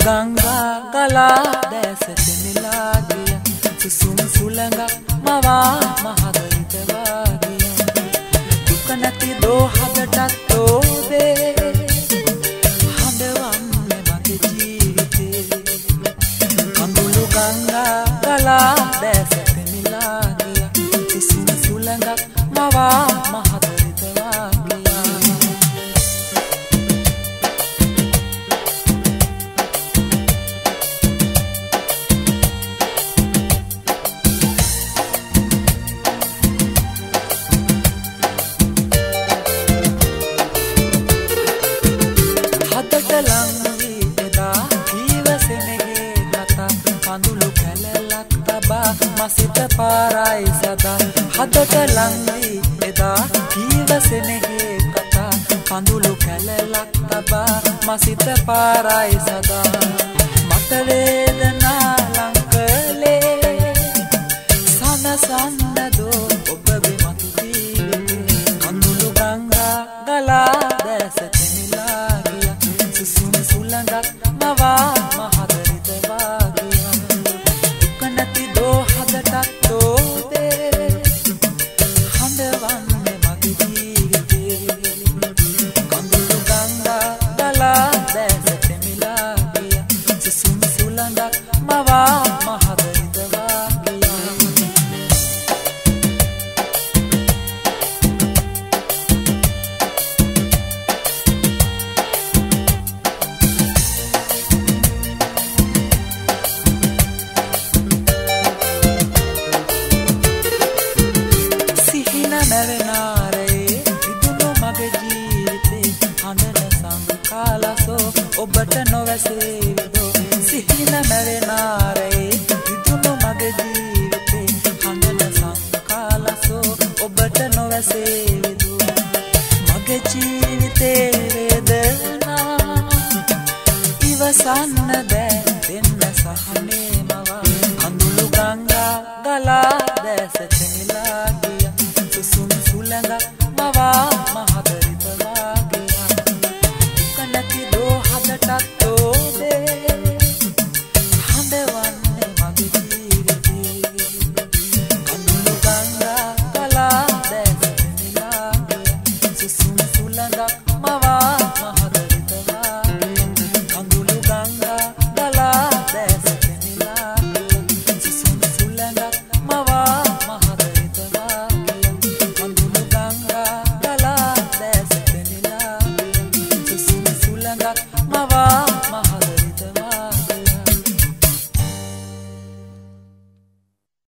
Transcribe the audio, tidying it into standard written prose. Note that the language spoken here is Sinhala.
ගංගා ගලා දැසට නෙලා ගිය සුසුම් සුළඟ මවා මහදරිත වාගිය දුක නැති දෝහදටත් ඔබේ හඬවන්නේ මගේ ජීවිතේ කඳුළු ගංගා ගලා දැසට නෙලා ගිය සුසුම් සුළඟ මවා මහදරිත වාගිය මසිත පාරයි සදා හදට ලං වී එදා කීවසෙනෙහි කතා කඳුළු කැලලක් තබා මසිත පාරයි සදා මට වේදනා ලං කළේ සනසන්නදෝ ඔබ බිමතු ජීවිතේ කඳුළු ගංගා ගලා දැසට නෙලා ගිය සුසුම් සුළඟක් මවා මහදරිත වාගිය දුක නැති දෝහදටත් ඔබේ හඬවන්නේ මගේ ජීවිතේ කඳුළු ගංගා ගලා දැසට නෙලා ගිය සුසුම් සුළඟක් මවා මහදරිත වාගිය නැවෙනාරේ විදුණු මගේ ජීවිතේ හඬන සංකාලසෝ ඔබට නොවැසේ විදෝ සිහින නැවෙනාරේ විදුණු මගේ ජීවිතේ හඬන සංකාලසෝ ඔබට නොවැසේ විදෝ මගේ ජීවිතේ වේදනා ඉවසන්න බෑ දෙන්න සහනේ මවා කඳුළු ගංගා ගලා දැසට නෙලා ගිය සුසුම් සුළඟ මවා මහදරිත වාගිය දුක නැති දෝහදටත් ඔබේ හඬවන්නේ මගේ ජීවිතේ කඳුළු ගංගා ගලා දැසට නෙලා ගිය සුසුම් සුළඟ මවා මහදරිත වාගිය කඳුළු ගංගා ගලා දැසට නෙලා ගිය සුසුම් සුළඟ මවා මහදරිත වාගිය කඳුළු ගංගා ගලා දැසට නෙලා ගිය සුසුම් සුළඟ මවා